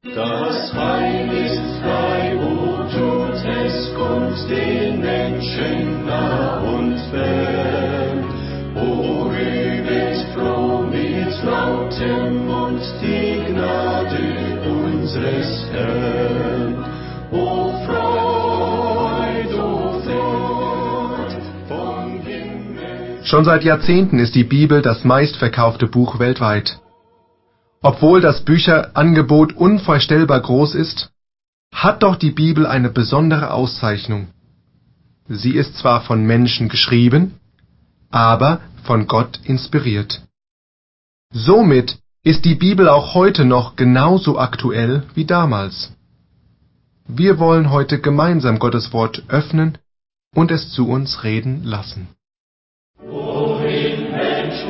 Das Heil ist frei, o tut es kund den Menschen nah und fern. O rühmet froh mit lautem Mund die Gnade unseres Herrn. O Freud vom Himmel. Schon seit Jahrzehnten ist die Bibel das meistverkaufte Buch weltweit. Obwohl das Bücherangebot unvorstellbar groß ist, hat doch die Bibel eine besondere Auszeichnung. Sie ist zwar von Menschen geschrieben, aber von Gott inspiriert. Somit ist die Bibel auch heute noch genauso aktuell wie damals. Wir wollen heute gemeinsam Gottes Wort öffnen und es zu uns reden lassen. Wohin Mensch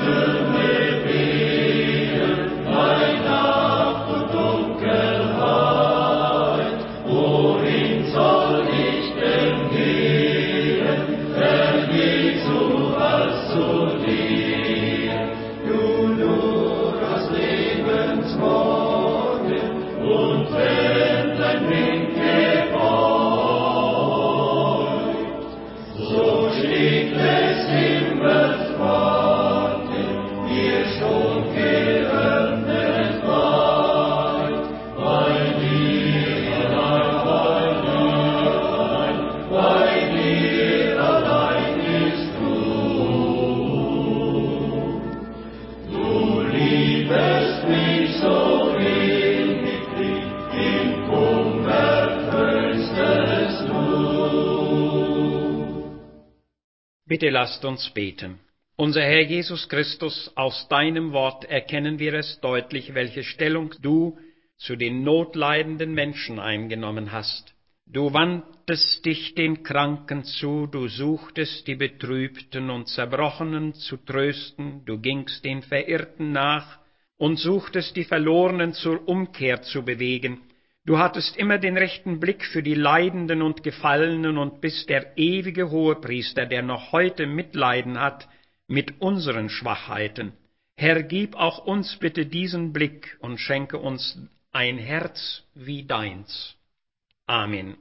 Bitte lasst uns beten. Unser Herr Jesus Christus, aus deinem Wort erkennen wir es deutlich, welche Stellung du zu den notleidenden Menschen eingenommen hast. Du wandtest dich den Kranken zu, du suchtest die Betrübten und Zerbrochenen zu trösten, du gingst den Verirrten nach und suchtest die Verlorenen zur Umkehr zu bewegen. Du hattest immer den rechten Blick für die Leidenden und Gefallenen und bist der ewige Hohepriester, der noch heute Mitleiden hat mit unseren Schwachheiten. Herr, gib auch uns bitte diesen Blick und schenke uns ein Herz wie deins. Amen.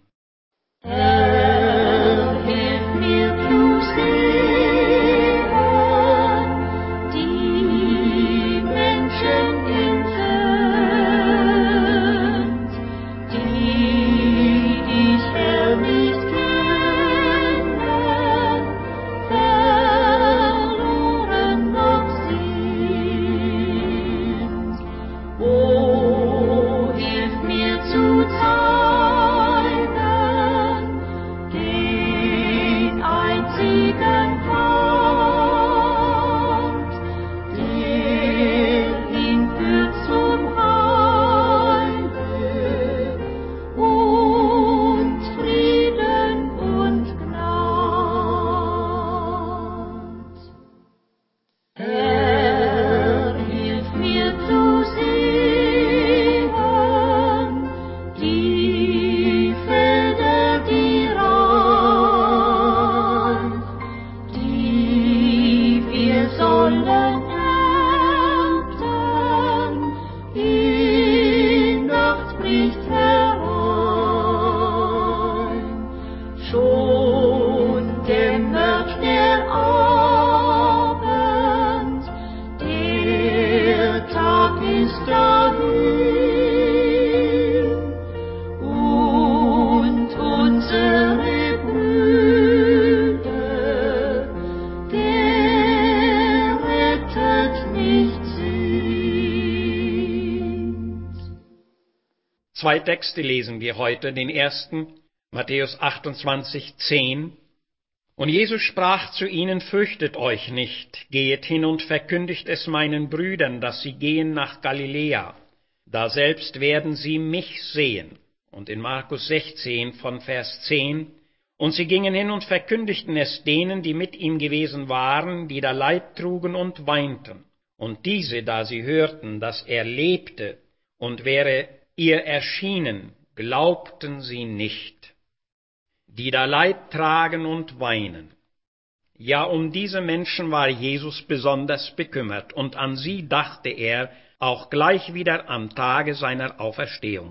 Herr, hilf mir zu sehen, die Menschen in Not, die dich, Herr, nicht kennen, verloren noch sind. O, hilf mir zu zeigen den einzigen Pfad, der hinführt zum Heile und Frieden und Gnad. Herr, hilf mir zu sehen, die Felder, die reif, die wir sollen ernten, die Nacht bricht herein. Schon dämmert der Abend, der Tag ist dahin, und unsere Brüder gerettet nicht sind. Zwei Texte lesen wir heute. Den ersten, Matthäus 28,10. Und Jesus sprach zu ihnen, fürchtet euch nicht, gehet hin und verkündigt es meinen Brüdern, dass sie gehen nach Galiläa. Daselbst werden sie mich sehen. Und in Markus 16 von Vers 10, und sie gingen hin und verkündigten es denen, die mit ihm gewesen waren, die da Leid trugen und weinten. Und diese, da sie hörten, dass er lebte und wäre ihr erschienen, glaubten sie nicht. Die da Leid tragen und weinen. Ja, um diese Menschen war Jesus besonders bekümmert, und an sie dachte er auch gleich wieder am Tage seiner Auferstehung.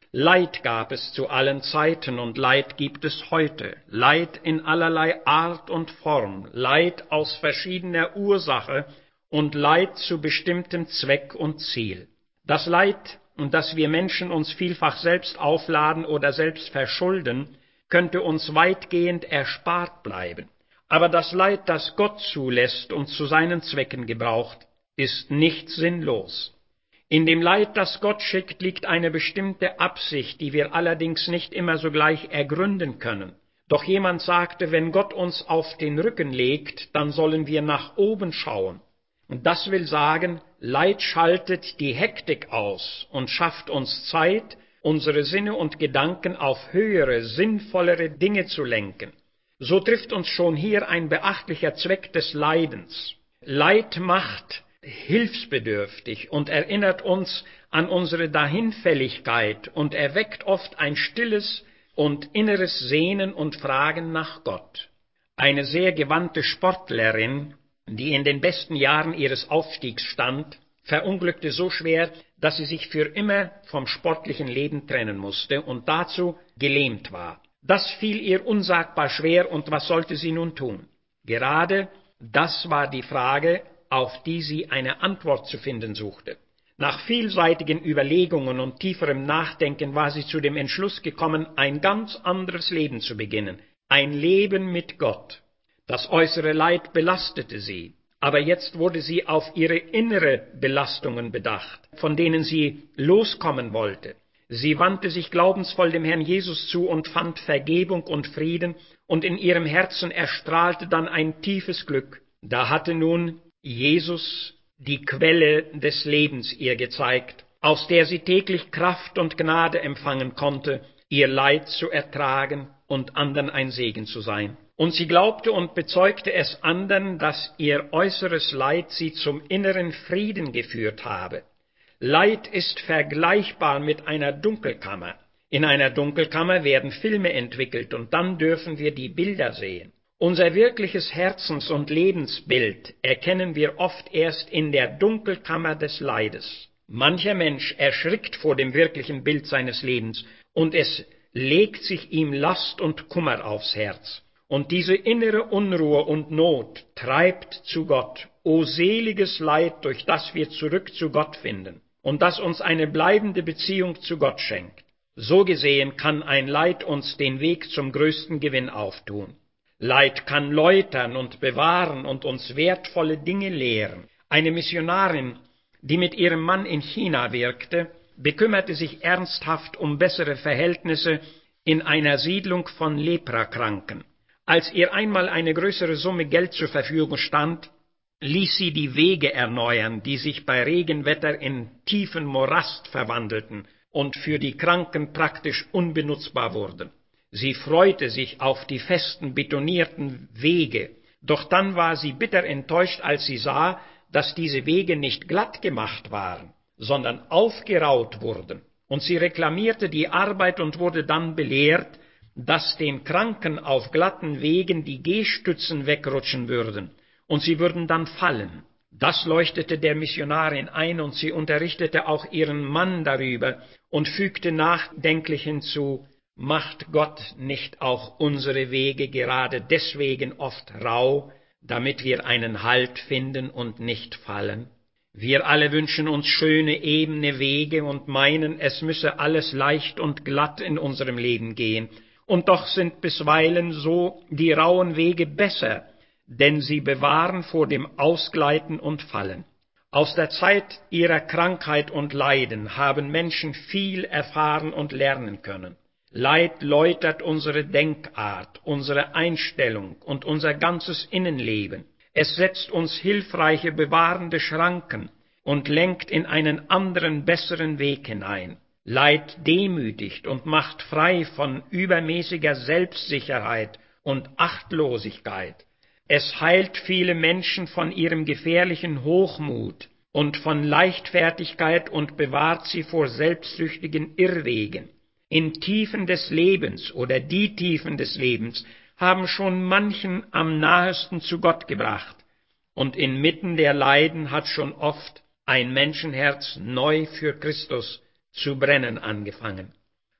Leid gab es zu allen Zeiten und Leid gibt es heute. Leid in allerlei Art und Form, Leid aus verschiedener Ursache und Leid zu bestimmtem Zweck und Ziel. Das Leid, das wir Menschen uns vielfach selbst aufladen oder selbst verschulden, könnte uns weitgehend erspart bleiben. Aber das Leid, das Gott zulässt und zu seinen Zwecken gebraucht, ist nicht sinnlos. In dem Leid, das Gott schickt, liegt eine bestimmte Absicht, die wir allerdings nicht immer sogleich ergründen können. Doch jemand sagte, wenn Gott uns auf den Rücken legt, dann sollen wir nach oben schauen. Und das will sagen, Leid schaltet die Hektik aus und schafft uns Zeit, unsere Sinne und Gedanken auf höhere, sinnvollere Dinge zu lenken. So trifft uns schon hier ein beachtlicher Zweck des Leidens. Leid macht hilfsbedürftig und erinnert uns an unsere Dahinfälligkeit und erweckt oft ein stilles und inneres Sehnen und Fragen nach Gott. Eine sehr gewandte Sportlerin, die in den besten Jahren ihres Aufstiegs stand, verunglückte so schwer, dass sie sich für immer vom sportlichen Leben trennen musste und dazu gelähmt war. Das fiel ihr unsagbar schwer, und was sollte sie nun tun? Gerade das war die Frage, auf die sie eine Antwort zu finden suchte. Nach vielseitigen Überlegungen und tieferem Nachdenken war sie zu dem Entschluss gekommen, ein ganz anderes Leben zu beginnen, ein Leben mit Gott. Das äußere Leid belastete sie, aber jetzt wurde sie auf ihre innere Belastungen bedacht, von denen sie loskommen wollte. Sie wandte sich glaubensvoll dem Herrn Jesus zu und fand Vergebung und Frieden, und in ihrem Herzen erstrahlte dann ein tiefes Glück. Da hatte nun Jesus die Quelle des Lebens ihr gezeigt, aus der sie täglich Kraft und Gnade empfangen konnte, ihr Leid zu ertragen und anderen ein Segen zu sein. Und sie glaubte und bezeugte es anderen, dass ihr äußeres Leid sie zum inneren Frieden geführt habe. Leid ist vergleichbar mit einer Dunkelkammer. In einer Dunkelkammer werden Filme entwickelt und dann dürfen wir die Bilder sehen. Unser wirkliches Herzens- und Lebensbild erkennen wir oft erst in der Dunkelkammer des Leides. Mancher Mensch erschrickt vor dem wirklichen Bild seines Lebens und es legt sich ihm Last und Kummer aufs Herz. Und diese innere Unruhe und Not treibt zu Gott. O seliges Leid, durch das wir zurück zu Gott finden und das uns eine bleibende Beziehung zu Gott schenkt. So gesehen kann ein Leid uns den Weg zum größten Gewinn auftun. Leid kann läutern und bewahren und uns wertvolle Dinge lehren. Eine Missionarin, die mit ihrem Mann in China wirkte, bekümmerte sich ernsthaft um bessere Verhältnisse in einer Siedlung von Leprakranken. Als ihr einmal eine größere Summe Geld zur Verfügung stand, ließ sie die Wege erneuern, die sich bei Regenwetter in tiefen Morast verwandelten und für die Kranken praktisch unbenutzbar wurden. Sie freute sich auf die festen, betonierten Wege, doch dann war sie bitter enttäuscht, als sie sah, dass diese Wege nicht glatt gemacht waren, sondern aufgeraut wurden. Und sie reklamierte die Arbeit und wurde dann belehrt, dass den Kranken auf glatten Wegen die Gehstützen wegrutschen würden, und sie würden dann fallen. Das leuchtete der Missionarin ein, und sie unterrichtete auch ihren Mann darüber und fügte nachdenklich hinzu: Macht Gott nicht auch unsere Wege gerade deswegen oft rau, damit wir einen Halt finden und nicht fallen? Wir alle wünschen uns schöne, ebene Wege und meinen, es müsse alles leicht und glatt in unserem Leben gehen. Und doch sind bisweilen so die rauen Wege besser, denn sie bewahren vor dem Ausgleiten und Fallen. Aus der Zeit ihrer Krankheit und Leiden haben Menschen viel erfahren und lernen können. Leid läutert unsere Denkart, unsere Einstellung und unser ganzes Innenleben. Es setzt uns hilfreiche, bewahrende Schranken und lenkt in einen anderen, besseren Weg hinein. Leid demütigt und macht frei von übermäßiger Selbstsicherheit und Achtlosigkeit. Es heilt viele Menschen von ihrem gefährlichen Hochmut und von Leichtfertigkeit und bewahrt sie vor selbstsüchtigen Irrwegen. In Tiefen des Lebens oder die Tiefen des Lebens haben schon manchen am nahesten zu Gott gebracht, und inmitten der Leiden hat schon oft ein Menschenherz neu für Christus zu brennen angefangen.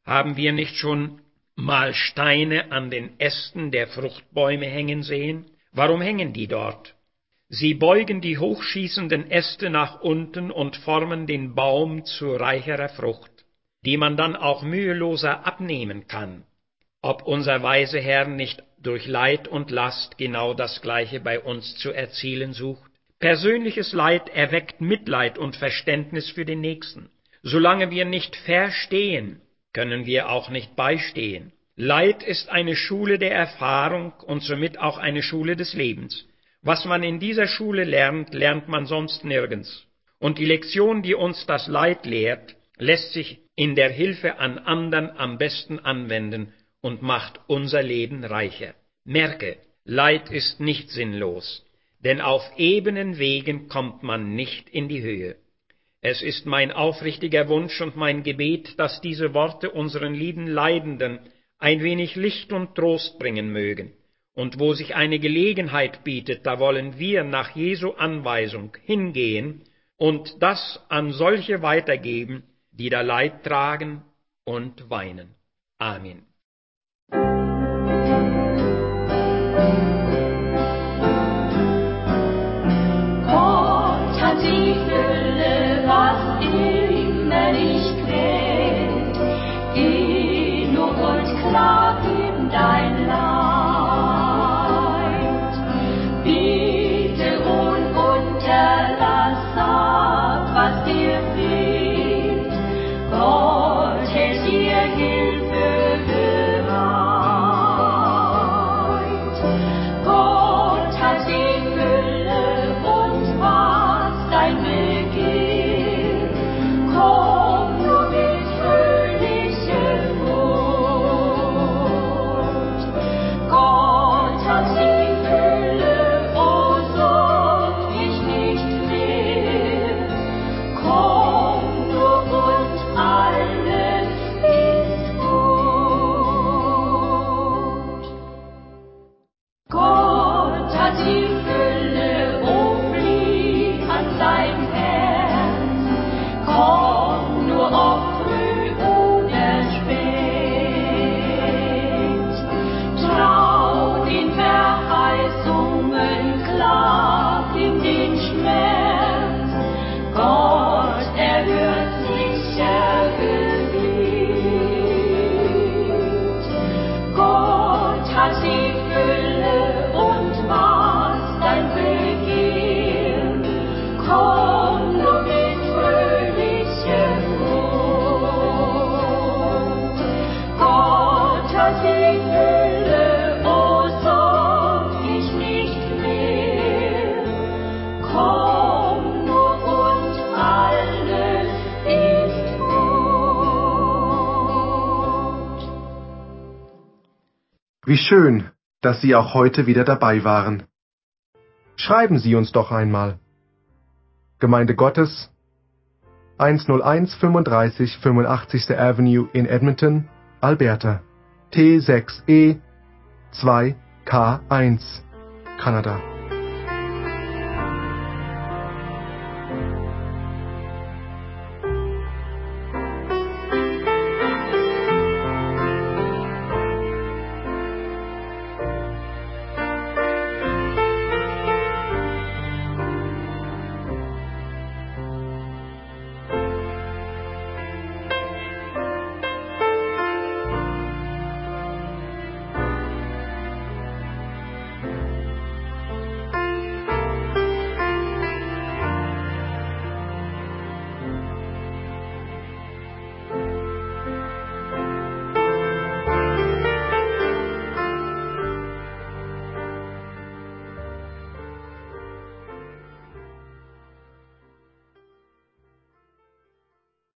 Haben wir nicht schon mal Steine an den Ästen der Fruchtbäume hängen sehen? Warum hängen die dort? Sie beugen die hochschießenden Äste nach unten und formen den Baum zu reicherer Frucht, die man dann auch müheloser abnehmen kann. Ob unser weise Herr nicht durch Leid und Last genau das Gleiche bei uns zu erzielen sucht? Persönliches Leid erweckt Mitleid und Verständnis für den Nächsten. Solange wir nicht verstehen, können wir auch nicht beistehen. Leid ist eine Schule der Erfahrung und somit auch eine Schule des Lebens. Was man in dieser Schule lernt, lernt man sonst nirgends. Und die Lektion, die uns das Leid lehrt, lässt sich in der Hilfe an anderen am besten anwenden und macht unser Leben reicher. Merke, Leid ist nicht sinnlos, denn auf ebenen Wegen kommt man nicht in die Höhe. Es ist mein aufrichtiger Wunsch und mein Gebet, dass diese Worte unseren lieben Leidenden ein wenig Licht und Trost bringen mögen. Und wo sich eine Gelegenheit bietet, da wollen wir nach Jesu Anweisung hingehen und das an solche weitergeben, die da Leid tragen und weinen. Amen. Gott hat die Fülle, was immer dich quält. Geh nur und klag ihm dein Leid. Bitte ununterlass, sag, was dir fehlt. Gott hält dir Hilfe bereit. Gott hat die Fülle und was dein Begehr. Komm nur mit fröhlichem Mut. Gott hat die Fülle, oh sorg dich nicht mehr. Komm nur und alles ist gut. Gott hat die Fülle, oh flieh an sein Herz. Komm nur ob früh oder spät. Trau den Verheißungen, klag ihm den Schmerz. Gott erhört sicher Gebet. Gott hat die Fülle und was dein Begehr. Komm nur mit fröhlichem Mut. Gott hat die Fülle, oh sorg dich nicht mehr. Komm nur und alles ist gut. Wie schön, dass Sie auch heute wieder dabei waren. Schreiben Sie uns doch einmal. Gemeinde Gottes, 101 35 85. Avenue in Edmonton, Alberta, T6E 2K1, Kanada.